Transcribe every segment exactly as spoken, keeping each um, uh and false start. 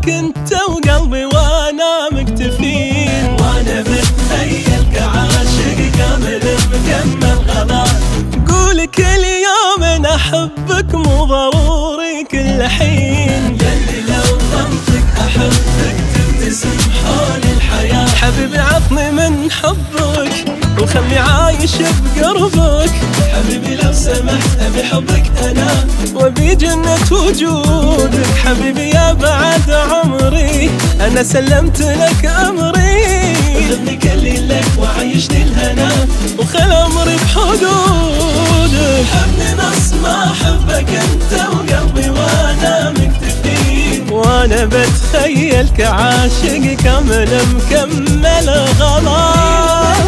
أحبك أنت وقلبي وأنا مكتفين، وأنا بتخيل كعاشق كامل مكمل غلط. قول كل يوم أنا أحبك مو ضروري كل حين، يلي لو ضمتك أحبك تبتسم حول الحياة. حبيبي عطني من حبك وخلي عايش بقربك، حبيبي لو سمحت أبي حبك أنا وبي جنة وجودك. حبيبي يا بعد عمري أنا سلمت لك أمري، خذني كل لك وعيشني الهنا وخل أمري بحدودك. حبني نص ما أحبك أنت وقلبي وأنا مكتفين، وأنا بتخيل كعاشق كامل مكمل غلط.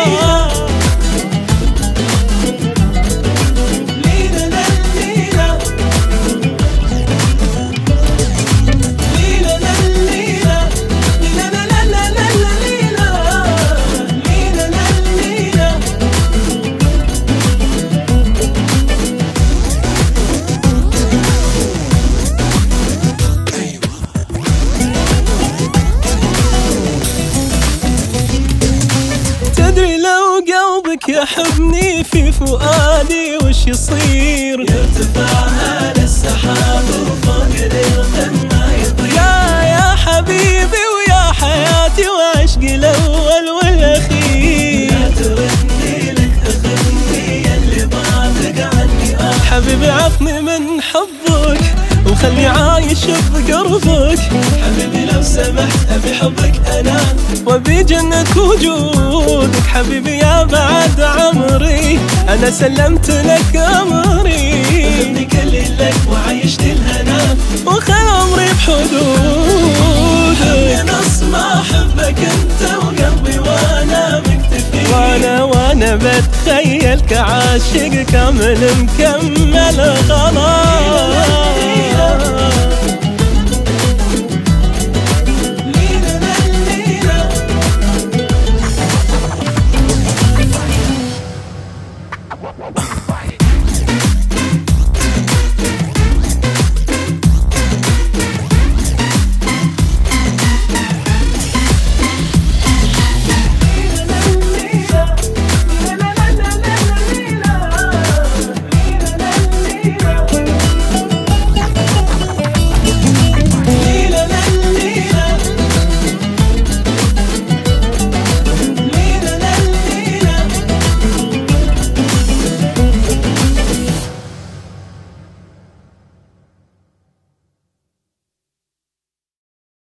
تدري لو قلبك يحبني في فؤادي وش يصير؟ يرتفع على السحاب وفوق الغمة يطير. يا يا حبيبي ويا حياتي وعشقي الأول والأخير، لا تردني لك أخذني اللي ضاعتك عني. آه حبيبي عطني من حبك وخلي عايش بقربك، حبيبي لو سمحت أبي حبك أنا وبي جنة وجودك. حبيبي يا بعد عمري أنا سلمت لك أمري، خذني كل لك وعيشني الهنا وخل أمري بحدودك. حبني نص ما أحبك أنت وقلبي وأنا مكتفين، وأنا وأنا بتخيل كعاشق كامل مكمل غلط.